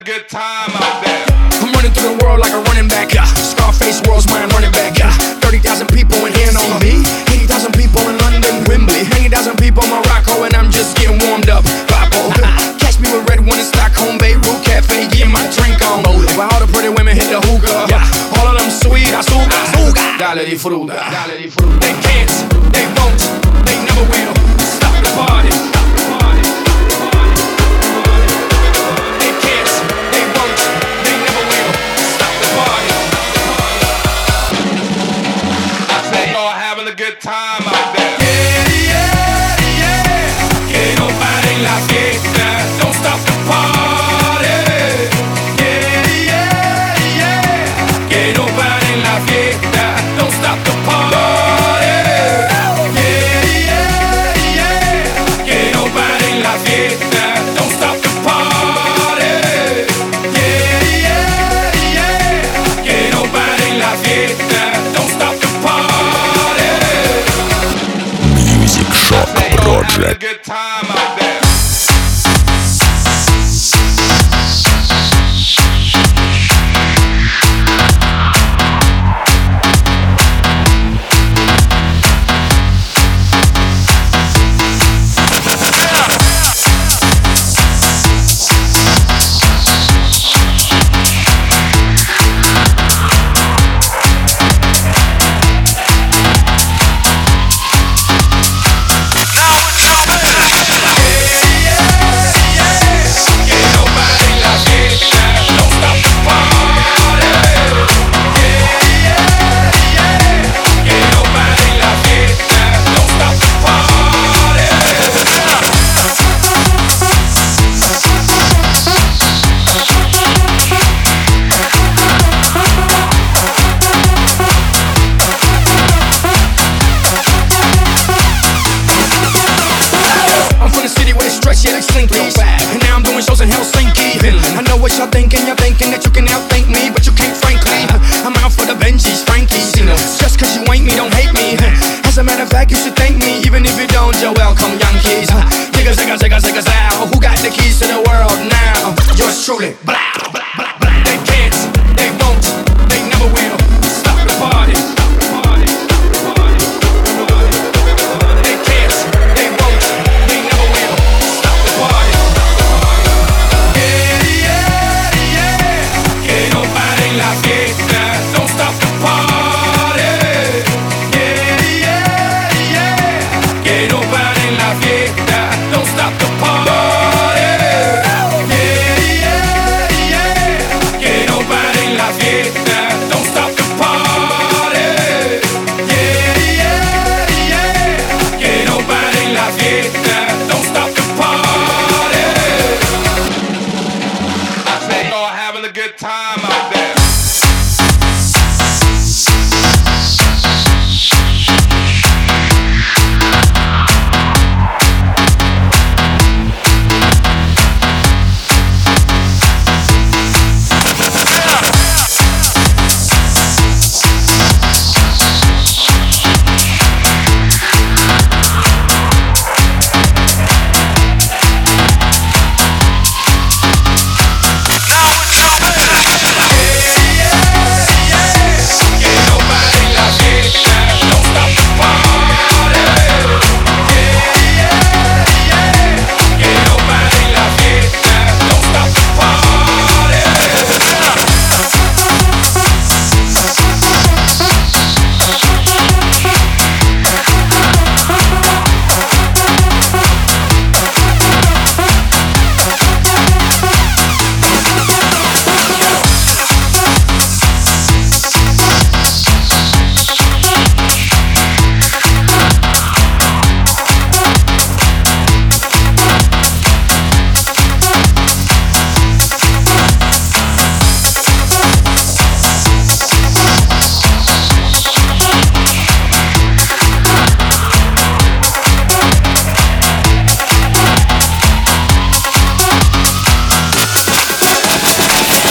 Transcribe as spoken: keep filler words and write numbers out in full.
Good time out there. I'm running through the world like a running back. Yeah. Scarface world's mine running back. Yeah. thirty thousand people in here on me. eighty thousand people in London, Wembley. ninety thousand people in Morocco, and I'm just getting warmed up. Papo. Catch me with red one in Stockholm, Beirut Cafe, getting my drink on. While all the pretty women hit the hookah. Yeah. All of them sweet, I suga, suga. Dale di fruta. Dale di fruta. They can't, they won't, they never will stop the party. Good time out there. Yeah, yeah, yeah. Que no paren la fiesta. Don't stop the party. Yeah, yeah, yeah. Que no paren la fiesta. Don't stop the party. Yeah, yeah, yeah. Que no paren la fiesta. Don't stop the party. Yeah, yeah, yeah. Que no paren la fiesta. Don't stop the party. Shock Project. Good time out there. And now I'm doing shows in Helsinki. I know what y'all thinking, you're thinking that you can outthink me, but you can't frankly. I'm out for the Benjis, Frankies. Just cause you ain't me, don't hate me. As a matter of fact, you should thank me. Even if you don't, you're welcome, Yankees. Zigga, zigga, zigga, zigga, zow. Who got the keys to the world now? Yours truly. Blah, blah, blah, blah. They can't, they won't, they never will stop the party. Having a good time.